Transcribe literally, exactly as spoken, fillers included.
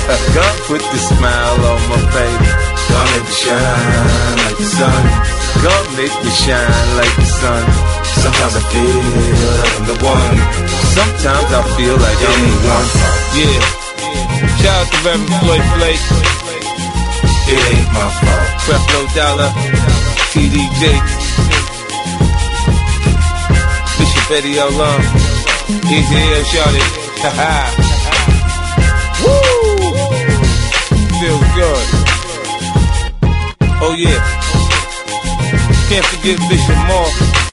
God put the smile on my face. God make me shine like the sun. God make me shine like the sun. Sometimes I feel like I'm the one. Sometimes I feel like I'm the one. Yeah. Shout out to Reverend Floyd Flake. It ain't my fault. Creflo Dollar, T D J, Bishop Eddie Alum, Easy Air Shawty. Ha ha. Woo! Feels good. Oh yeah. Can't forget Bishop Moore.